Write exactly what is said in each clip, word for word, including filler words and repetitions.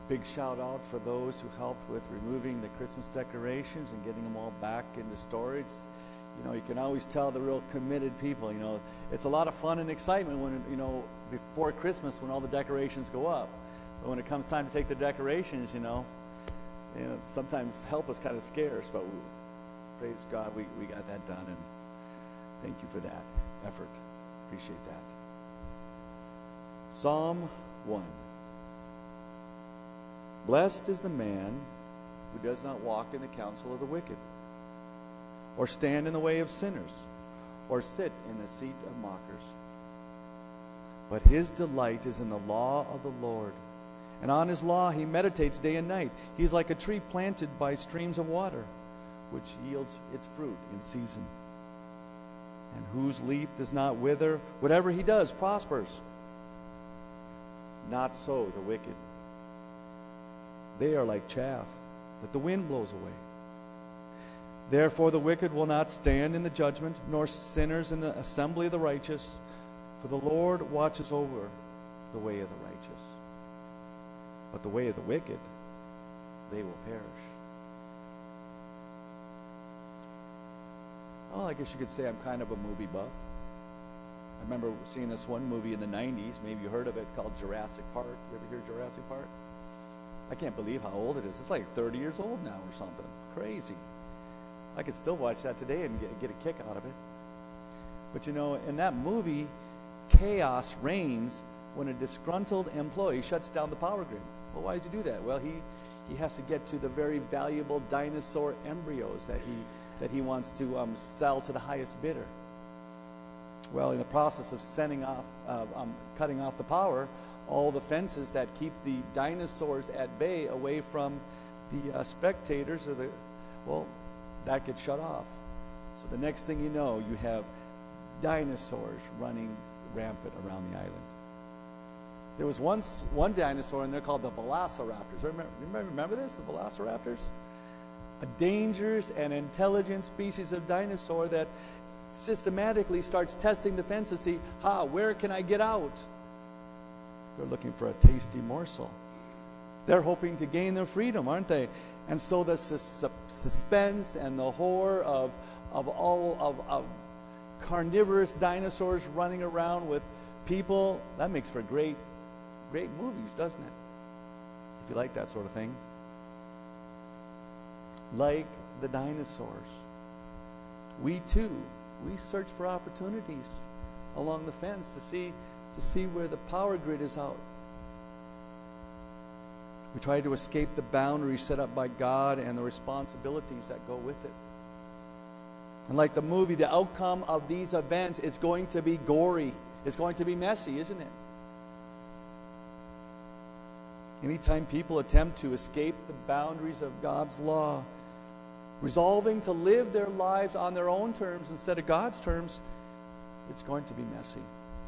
Big shout out for those who helped with removing the Christmas decorations and getting them all back into storage. You know, you can always tell the real committed people. You know, it's a lot of fun and excitement when, you know, before Christmas when all the decorations go up. But when it comes time to take the decorations, you know, you know sometimes help is kind of scarce. But we, praise God, we, we got that done. And thank you for that effort. Appreciate that. Psalm one. Blessed is the man who does not walk in the counsel of the wicked, or stand in the way of sinners, or sit in the seat of mockers. But his delight is in the law of the Lord, and on his law he meditates day and night. He is like a tree planted by streams of water, which yields its fruit in season, and whose leaf does not wither. Whatever he does prospers. Not so the wicked. They are like chaff that the wind blows away. Therefore the wicked will not stand in the judgment, nor sinners in the assembly of the righteous. For the Lord watches over the way of the righteous. But the way of the wicked, they will perish. Well, I guess you could say I'm kind of a movie buff. I remember seeing this one movie in the nineties, maybe you heard of it, called Jurassic Park. You ever hear Jurassic Park? I can't believe how old it is. It's like thirty years old now or something. Crazy. I could still watch that today and get, get a kick out of it. But you know, in that movie, chaos reigns when a disgruntled employee shuts down the power grid. Well, why does he do that? Well, he, he has to get to the very valuable dinosaur embryos that he, that he wants to um, sell to the highest bidder. Well, in the process of sending off, uh, um, cutting off the power, all the fences that keep the dinosaurs at bay away from the uh, spectators, or the, well, that gets shut off. So the next thing you know, you have dinosaurs running rampant around the island. There was once one dinosaur in there called the Velociraptors. Remember, remember, remember this, the Velociraptors? A dangerous and intelligent species of dinosaur that systematically starts testing the fence to see, ha, where can I get out? They're looking for a tasty morsel. They're hoping to gain their freedom, aren't they? And so the sus- suspense and the horror of, of all of, of carnivorous dinosaurs running around with people, that makes for great, great movies, doesn't it? If you like that sort of thing. Like the dinosaurs, we too, we search for opportunities along the fence to see to see where the power grid is out. We try to escape the boundaries set up by God and the responsibilities that go with it. And like the movie, the outcome of these events, it's going to be gory. It's going to be messy, isn't it? Anytime people attempt to escape the boundaries of God's law, resolving to live their lives on their own terms instead of God's terms, it's going to be messy.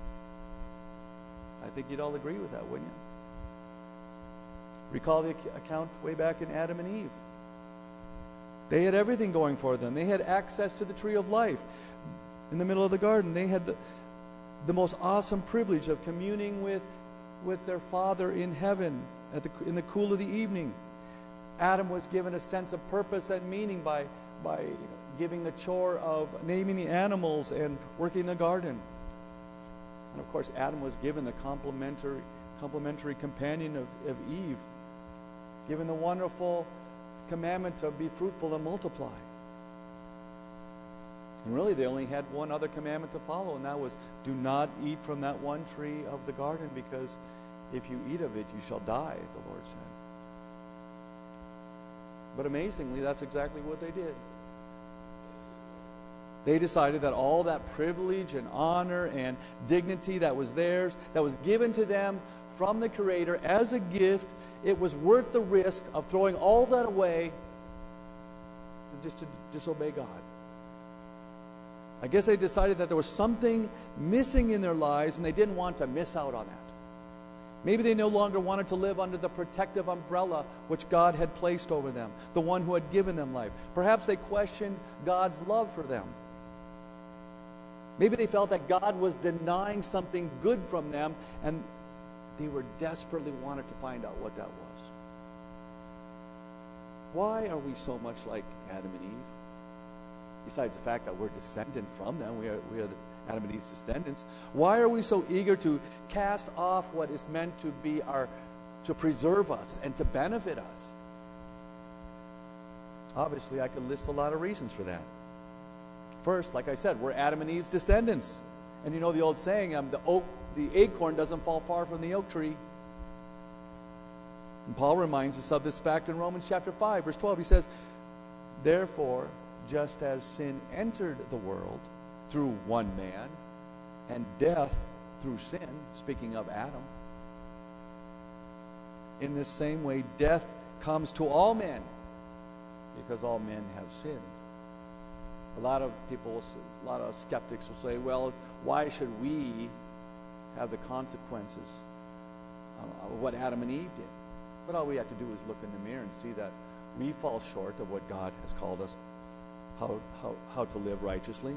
I think you'd all agree with that, wouldn't you? Recall the account way back in Adam and Eve. They had everything going for them. They had access to the tree of life in the middle of the garden. They had the, the most awesome privilege of communing with, with their Father in heaven at the, in the cool of the evening. Adam was given a sense of purpose and meaning by, by giving the chore of naming the animals and working the garden. And of course, Adam was given the complementary, complementary companion of, of Eve, given the wonderful commandment to be fruitful and multiply. And really, they only had one other commandment to follow, and that was, do not eat from that one tree of the garden, because if you eat of it, you shall die, the Lord said. But amazingly, that's exactly what they did. They decided that all that privilege and honor and dignity that was theirs, that was given to them from the Creator as a gift, it was worth the risk of throwing all that away just to disobey God. I guess they decided that there was something missing in their lives and they didn't want to miss out on that. Maybe they no longer wanted to live under the protective umbrella which God had placed over them, the one who had given them life. Perhaps they questioned God's love for them. Maybe they felt that God was denying something good from them, and they were desperately wanted to find out what that was. Why are we so much like Adam and Eve? Besides the fact that we're descendant from them, we are, we are the Adam and Eve's descendants. Why are we so eager to cast off what is meant to be our, to preserve us and to benefit us? Obviously, I could list a lot of reasons for that. First, like I said, we're Adam and Eve's descendants. And you know the old saying, um, the oak, the acorn doesn't fall far from the oak tree. And Paul reminds us of this fact in Romans chapter five, verse twelve. He says, therefore, just as sin entered the world through one man, and death through sin, speaking of Adam, in this same way, death comes to all men, because all men have sinned. A lot of people, a lot of skeptics will say, well, why should we have the consequences of what Adam and Eve did? But all we have to do is look in the mirror and see that we fall short of what God has called us, how, how, how to live righteously.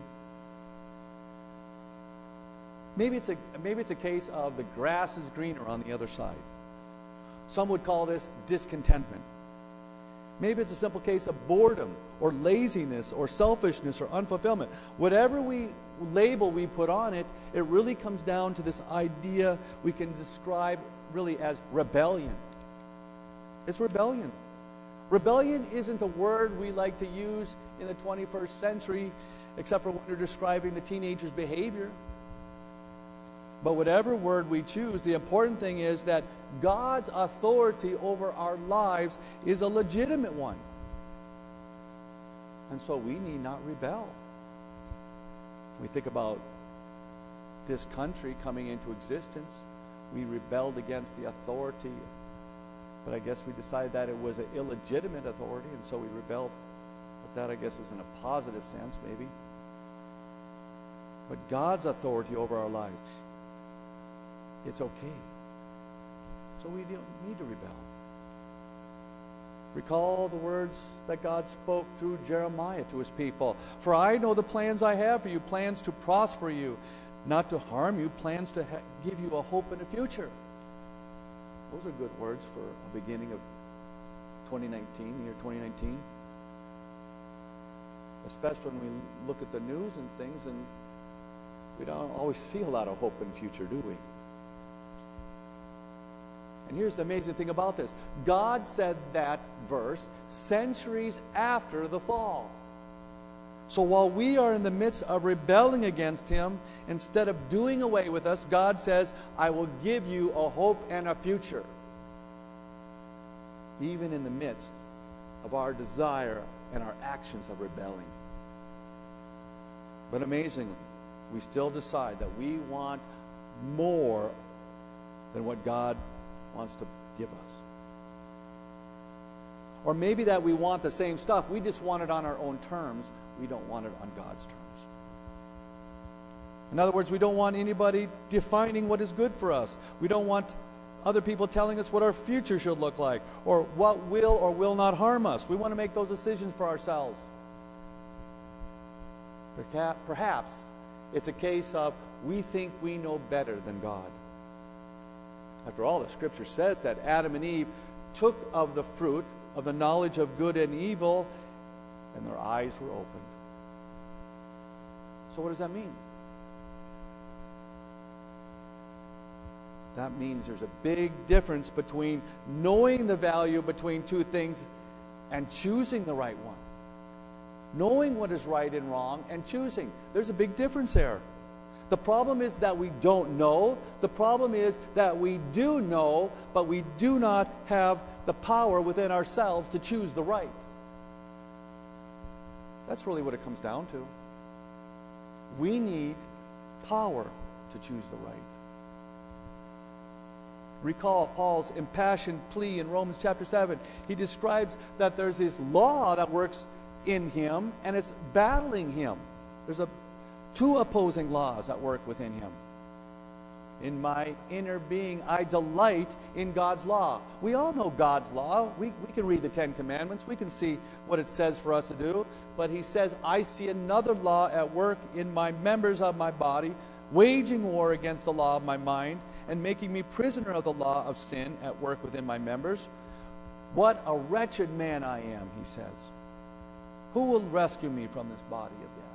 Maybe it's, a, maybe it's a case of the grass is greener on the other side. Some would call this discontentment. Maybe it's a simple case of boredom or laziness or selfishness or unfulfillment. Whatever we label we put on it, it really comes down to this idea we can describe really as rebellion. It's rebellion. Rebellion isn't a word we like to use in the twenty-first century, except for when we're describing the teenager's behavior. But whatever word we choose, the important thing is that God's authority over our lives is a legitimate one. And so we need not rebel. We think about this country coming into existence. We rebelled against the authority. But I guess we decided that it was an illegitimate authority, and so we rebelled. But that, I guess, is in a positive sense, maybe. But God's authority over our lives, it's okay. So we don't need to rebel. Recall the words that God spoke through Jeremiah to his people. For I know the plans I have for you, plans to prosper you, not to harm you, plans to ha- give you a hope and a future. Those are good words for a beginning of twenty nineteen, the year twenty nineteen. Especially when we look at the news and things, and we don't always see a lot of hope in the future, do we? And here's the amazing thing about this. God said that verse centuries after the fall. So while we are in the midst of rebelling against him, instead of doing away with us, God says, I will give you a hope and a future. Even in the midst of our desire and our actions of rebelling. But amazingly, we still decide that we want more than what God wants to give us. Or maybe that we want the same stuff, we just want it on our own terms. We don't want it on God's terms. In other words, we don't want anybody defining what is good for us. We don't want other people telling us what our future should look like, or what will or will not harm us. We want to make those decisions for ourselves. Perhaps it's a case of we think we know better than God. After all, the Scripture says that Adam and Eve took of the fruit of the knowledge of good and evil, and their eyes were opened. So what does that mean? That means there's a big difference between knowing the value between two things and choosing the right one. Knowing what is right and wrong and choosing. There's a big difference there. The problem is that we don't know. The problem is that we do know, but we do not have the power within ourselves to choose the right. That's really what it comes down to. We need power to choose the right. Recall Paul's impassioned plea in Romans chapter seven. He describes that there's this law that works in him, and it's battling him. There's a two opposing laws that work within him. In my inner being, I delight in God's law. We all know God's law. We, we can read the Ten Commandments. We can see what it says for us to do. But he says, I see another law at work in my members of my body, waging war against the law of my mind, and making me prisoner of the law of sin at work within my members. What a wretched man I am, he says. Who will rescue me from this body of death?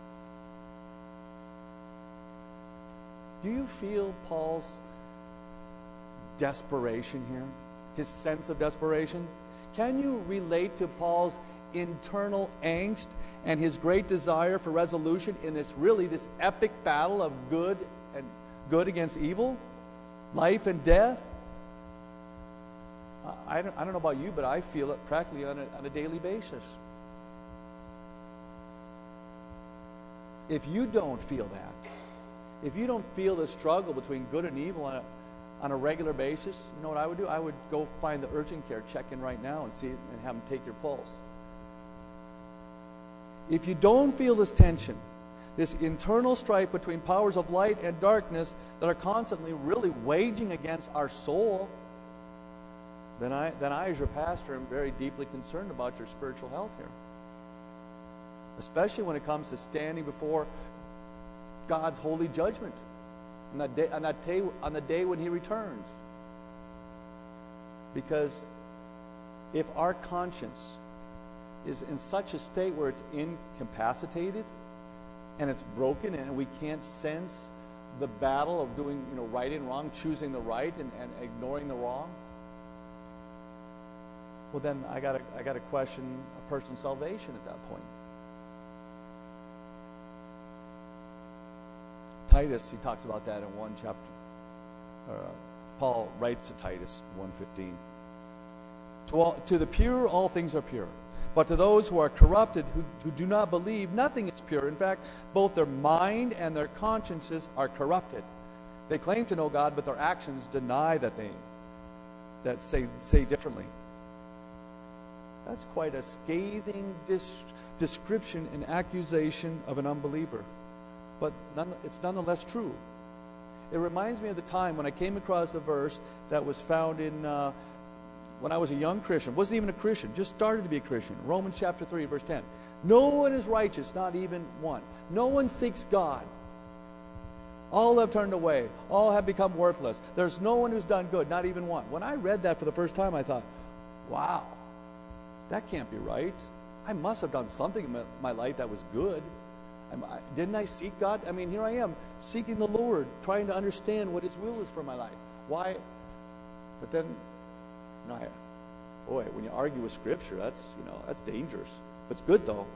Do you feel Paul's desperation here? His sense of desperation? Can you relate to Paul's internal angst and his great desire for resolution in this really this epic battle of good and good against evil, life and death? I don't, I don't know about you, but I feel it practically on a, on a daily basis. If you don't feel that, if you don't feel the struggle between good and evil on a, on a regular basis, you know what I would do? I would go find the urgent care, check in right now and see it, and have them take your pulse. If you don't feel this tension, this internal strife between powers of light and darkness that are constantly really waging against our soul, then I, then I as your pastor, am very deeply concerned about your spiritual health here. Especially when it comes to standing before God's holy judgment on that day, on that day, on the day when He returns. Because if our conscience is in such a state where it's incapacitated and it's broken and we can't sense the battle of doing, you know, right and wrong, choosing the right and, and ignoring the wrong, well then I gotta I gotta question a person's salvation at that point. Titus, he talks about that in one chapter. Uh, Paul writes to Titus one fifteen. To all, to the pure, all things are pure. But to those who are corrupted, who, who do not believe, nothing is pure. In fact, both their mind and their consciences are corrupted. They claim to know God, but their actions deny that they that say say differently. That's quite a scathing dis- description and accusation of an unbeliever. But none, it's nonetheless true. It reminds me of the time when I came across a verse that was found in, uh, when I was a young Christian, wasn't even a Christian, just started to be a Christian. Romans chapter three, verse ten. No one is righteous, not even one. No one seeks God. All have turned away. All have become worthless. There's no one who's done good, not even one. When I read that for the first time, I thought, wow, that can't be right. I must have done something in my life that was good. I, didn't I seek God? I mean, here I am, seeking the Lord, trying to understand what His will is for my life. Why? But then, you know, I, boy, when you argue with Scripture, that's, you know, that's dangerous. It's good, though.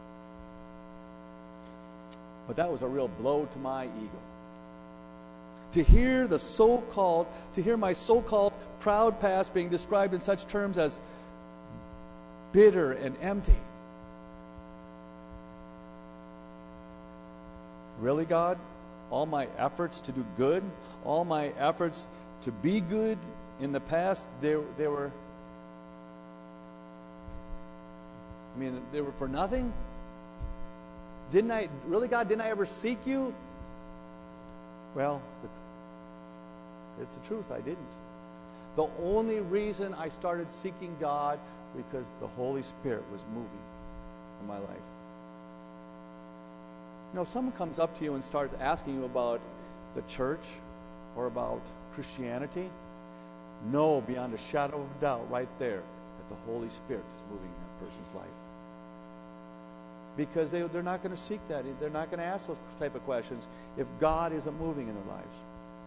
But that was a real blow to my ego. To hear the so-called, to hear my so-called proud past being described in such terms as bitter and empty. Really, God? All my efforts to do good, all my efforts to be good in the past, they, they were, I mean, they were for nothing? Didn't I, really, God, didn't I ever seek you? Well, it's the truth, I didn't. The only reason I started seeking God because the Holy Spirit was moving in my life. You know, if someone comes up to you and starts asking you about the church or about Christianity, know beyond a shadow of a doubt right there that the Holy Spirit is moving in that person's life. Because they, they're not going to seek that. They're not going to ask those type of questions if God isn't moving in their lives.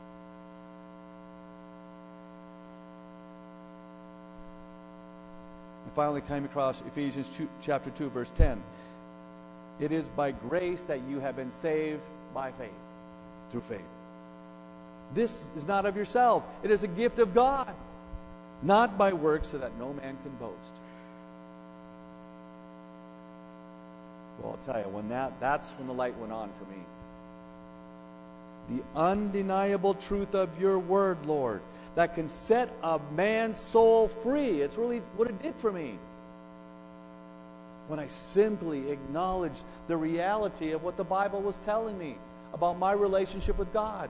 And finally, came across Ephesians two, chapter two, verse ten. It is by grace that you have been saved by faith, through faith. This is not of yourself. It is a gift of God, not by works, so that no man can boast. Well, I'll tell you, when that, that's when the light went on for me. The undeniable truth of your word, Lord, that can set a man's soul free. It's really what it did for me. When I simply acknowledged the reality of what the Bible was telling me about my relationship with God.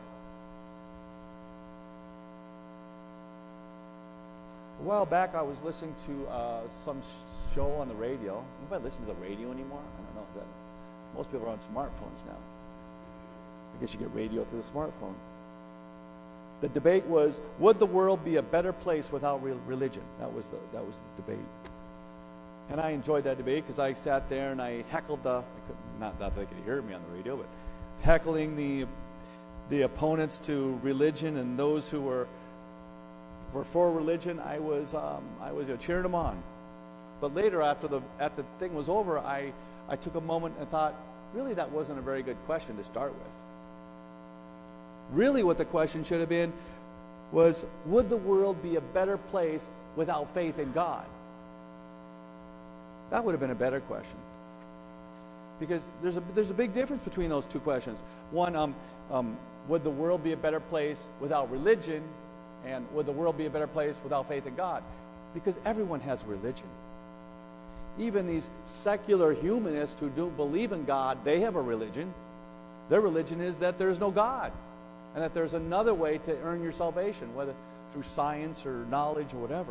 A while back, I was listening to uh, some show on the radio. Anybody listen to the radio anymore? I don't know. That, most people are on smartphones now. I guess you get radio through the smartphone. The debate was, would the world be a better place without real religion? That was the, that was the debate. And I enjoyed that debate because I sat there and I heckled the, not that they could hear me on the radio, but heckling the the opponents to religion and those who were were for religion. I was um, I was you know, cheering them on. But later, after the after the thing was over, I I took a moment and thought, really, that wasn't a very good question to start with. Really, what the question should have been was, would the world be a better place without faith in God? That would have been a better question. Because there's a, there's a big difference between those two questions. One, um, um, would the world be a better place without religion? And would the world be a better place without faith in God? Because everyone has religion. Even these secular humanists who don't believe in God, they have a religion. Their religion is that there is no God. And that there's another way to earn your salvation, whether through science or knowledge or whatever.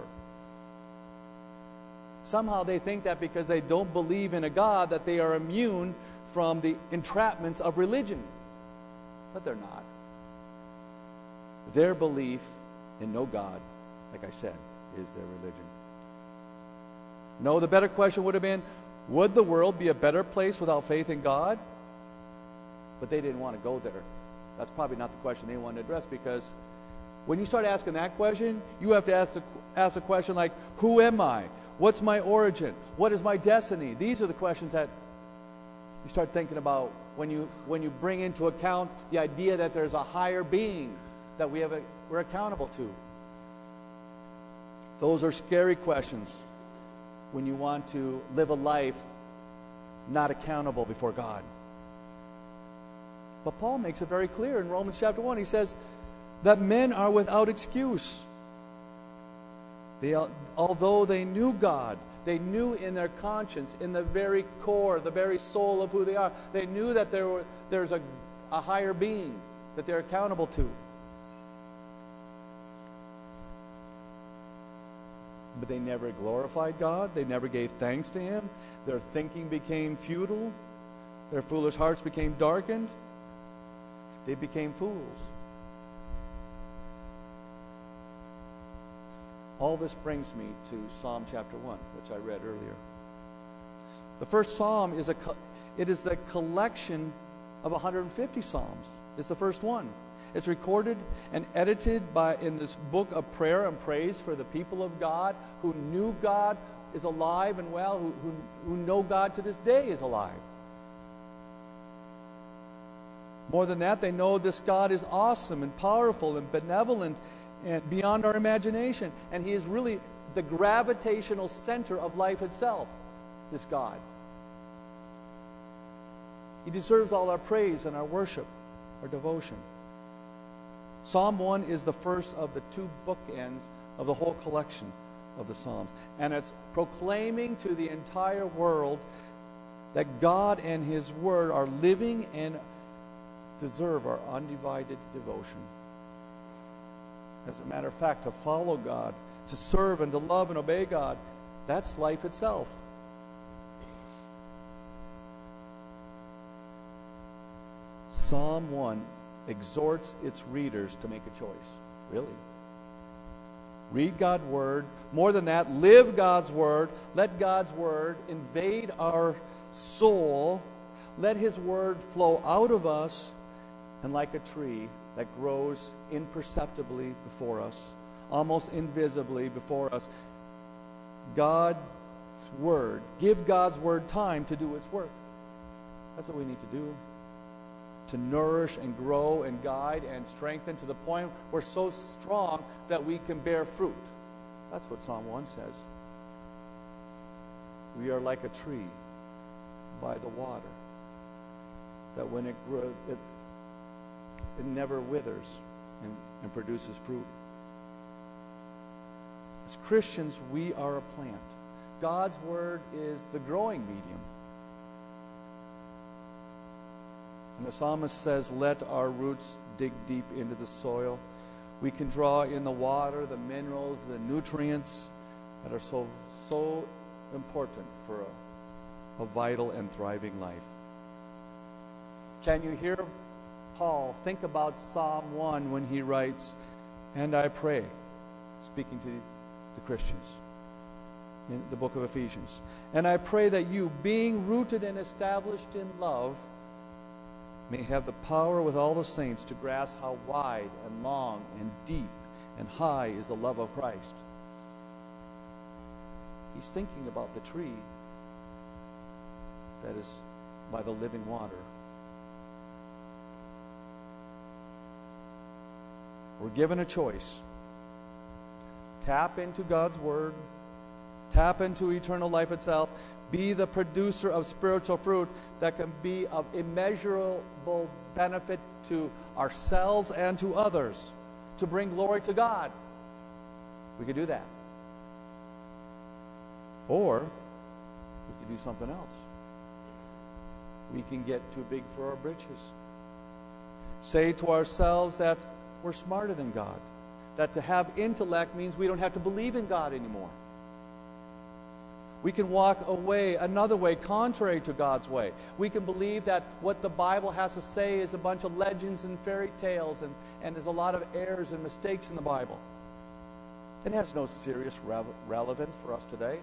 Somehow they think that because they don't believe in a God, that they are immune from the entrapments of religion. But they're not. Their belief in no God, like I said, is their religion. No, the better question would have been, would the world be a better place without faith in God? But they didn't want to go there. That's probably not the question they wanted to address, because when you start asking that question, you have to ask a, ask a question like, who am I? What's my origin? What is my destiny? These are the questions that you start thinking about when you when you bring into account the idea that there's a higher being that we have a, we're accountable to. Those are scary questions when you want to live a life not accountable before God. But Paul makes it very clear in Romans chapter one. He says that men are without excuse. They, although they knew God, they knew in their conscience, in the very core, the very soul of who they are, they knew that there were, there's a, a higher being that they're accountable to. But they never glorified God. They never gave thanks to Him. Their thinking became futile. Their foolish hearts became darkened. They became fools. All this brings me to Psalm chapter one, which I read earlier. The first psalm is a it is the collection of one hundred fifty psalms. It's the first one. It's recorded and edited by in this book of prayer and praise for the people of God who knew God is alive and well, who, who, who know God to this day is alive. More than that, they know this God is awesome and powerful and benevolent and beyond our imagination. And He is really the gravitational center of life itself, this God. He deserves all our praise and our worship, our devotion. Psalm one is the first of the two bookends of the whole collection of the Psalms. And it's proclaiming to the entire world that God and His Word are living and deserve our undivided devotion. As a matter of fact, to follow God, to serve and to love and obey God, that's life itself. Psalm one exhorts its readers to make a choice. Really. Read God's Word. More than that, live God's Word. Let God's Word invade our soul. Let His Word flow out of us, and like a tree that grows imperceptibly before us, almost invisibly before us, God's Word, give God's Word time to do its work. That's what we need to do. To nourish and grow and guide and strengthen to the point we're so strong that we can bear fruit. That's what Psalm one says. We are like a tree by the water, that when it grows, it, it never withers and, and produces fruit. As Christians, we are a plant. God's Word is the growing medium. And the psalmist says, let our roots dig deep into the soil. We can draw in the water, the minerals, the nutrients that are so, so important for a, a vital and thriving life. Can you hear Paul think about Psalm one when he writes, And I pray, speaking to the Christians in the book of Ephesians, and I pray that you, being rooted and established in love, may have the power with all the saints to grasp how wide and long and deep and high is the love of Christ. He's thinking about the tree that is by the living water. We're given a choice. Tap into God's Word. Tap into eternal life itself. Be the producer of spiritual fruit that can be of immeasurable benefit to ourselves and to others, to bring glory to God. We could do that. Or we could do something else. We can get too big for our britches. Say to ourselves that we're smarter than God. That to have intellect means we don't have to believe in God anymore. We can walk away another way contrary to God's way. We can believe that what the Bible has to say is a bunch of legends and fairy tales, and, and there's a lot of errors and mistakes in the Bible. It has no serious re- relevance for us today.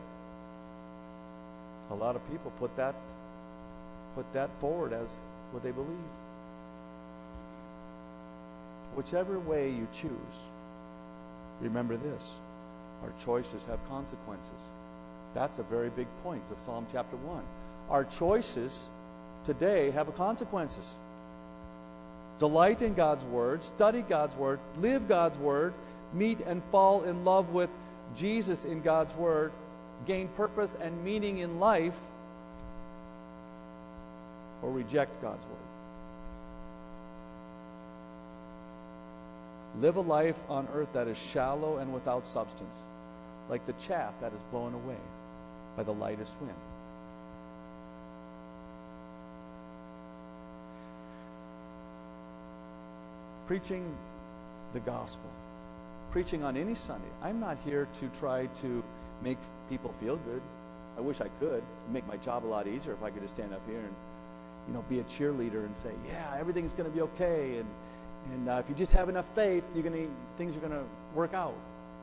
A lot of people put that, put that forward as what they believe. Whichever way you choose, remember this: our choices have consequences. That's a very big point of Psalm chapter one. Our choices today have consequences. Delight in God's Word, study God's Word, live God's Word, meet and fall in love with Jesus in God's Word, gain purpose and meaning in life, or reject God's Word. Live a life on earth that is shallow and without substance, like the chaff that is blown away by the lightest wind. Preaching the gospel. Preaching on any Sunday. I'm not here to try to make people feel good. I wish I could. It'd make my job a lot easier if I could just stand up here and, you know, be a cheerleader and say, yeah, everything's going to be okay, and And uh, if you just have enough faith, you're gonna, things are going to work out.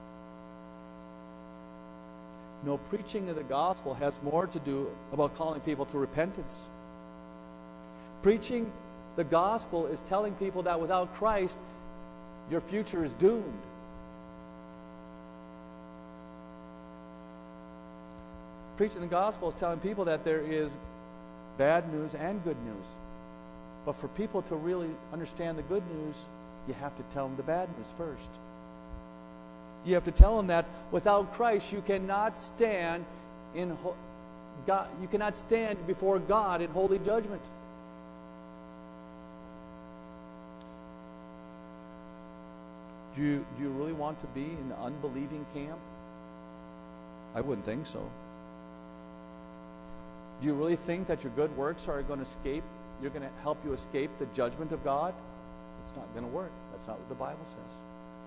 No, preaching of the gospel has more to do about calling people to repentance. Preaching the gospel is telling people that without Christ, your future is doomed. Preaching the gospel is telling people that there is bad news and good news. But for people to really understand the good news, you have to tell them the bad news first. You have to tell them that without Christ, you cannot stand in ho- God. You cannot stand before God in holy judgment. Do you, do you really want to be in the unbelieving camp? I wouldn't think so. Do you really think that your good works are going to escape? You're going to help you escape the judgment of God? It's not going to work. That's not what the Bible says.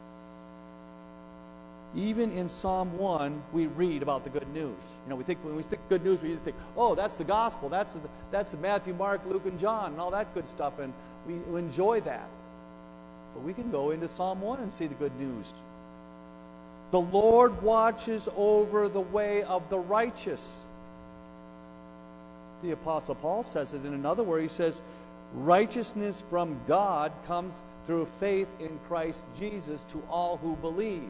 Even in Psalm one, we read about the good news. You know, we think when we think good news, we just think, oh, that's the gospel. That's the, that's the Matthew, Mark, Luke, and John, and all that good stuff, and we enjoy that. But we can go into Psalm one and see the good news. The Lord watches over the way of the righteous. The Apostle Paul says it in another word. He says, righteousness from God comes through faith in Christ Jesus to all who believe.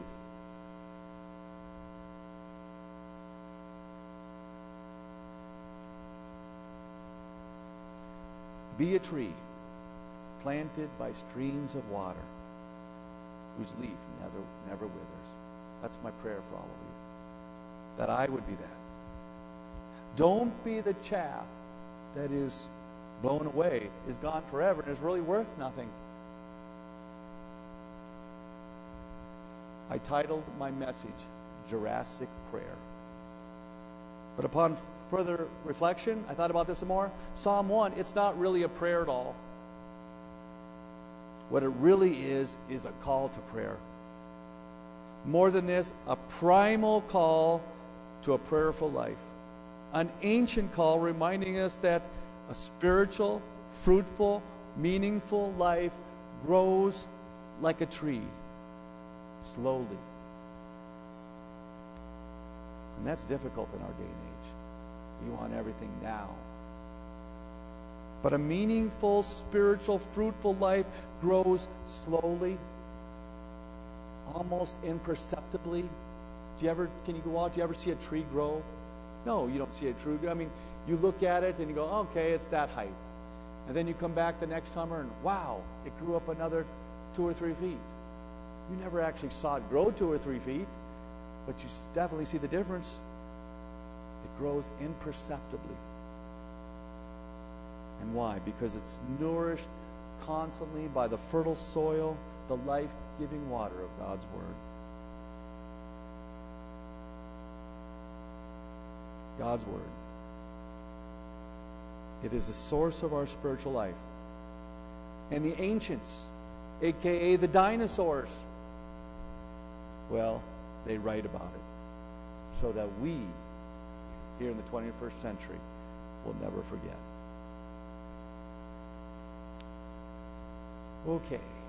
Be a tree planted by streams of water, whose leaf never, never withers. That's my prayer for all of you, that I would be that. Don't be the chaff that is blown away, is gone forever, and is really worth nothing. I titled my message, Jurassic Prayer. But upon further reflection, I thought about this some more. Psalm one, it's not really a prayer at all. What it really is, is a call to prayer. More than this, a primal call to a prayerful life. An ancient call reminding us that a spiritual, fruitful, meaningful life grows like a tree. slowly. And that's difficult in our day and age. We want everything now. But a meaningful, spiritual, fruitful life grows slowly, almost imperceptibly. Do you ever, can you go out, do you ever see a tree grow? No, you don't see a tree grow. I mean, you look at it and you go, okay, it's that height. And then you come back the next summer and wow, it grew up another two or three feet. You never actually saw it grow two or three feet, but you definitely see the difference. It grows imperceptibly. And why? Because it's nourished constantly by the fertile soil, the life-giving water of God's Word. God's Word. It is the source of our spiritual life. And the ancients, a k a the dinosaurs, well, they write about it so that we, here in the twenty-first century, will never forget. Okay.